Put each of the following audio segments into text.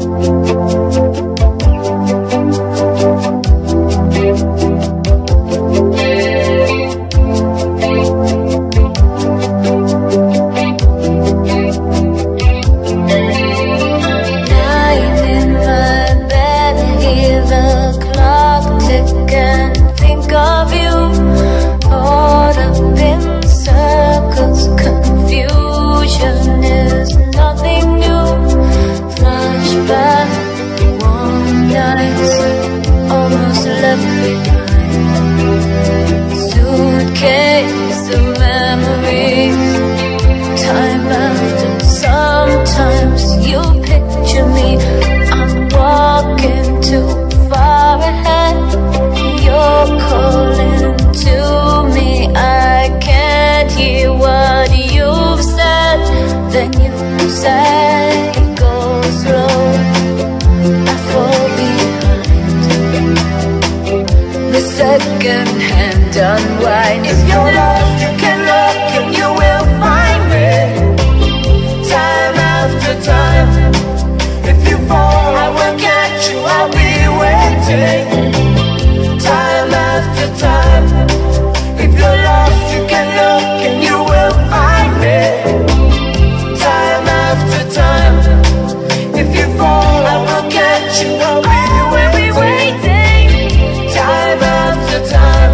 Second-hand unwind. If you're lost, you can look and you will find me. Time after time. If you fall, I will catch you, I'll be waiting. Time after time. If you're lost, you can look and you will find me. Time after time. If you fall, I will catch you, I'll be waiting. Time after time.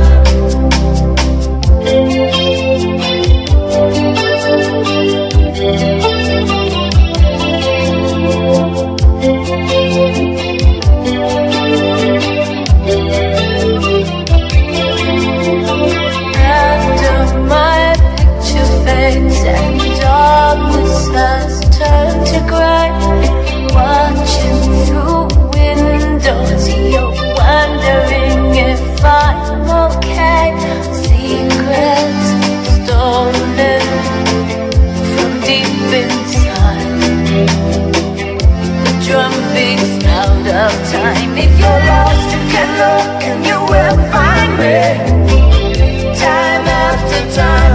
After my picture fades and darkness has turned to gray, watching through windows, you're wondering if I'm okay. Secrets stolen from deep inside. The drum beats out of time. If you're lost, you can look and you will find me. Time after time.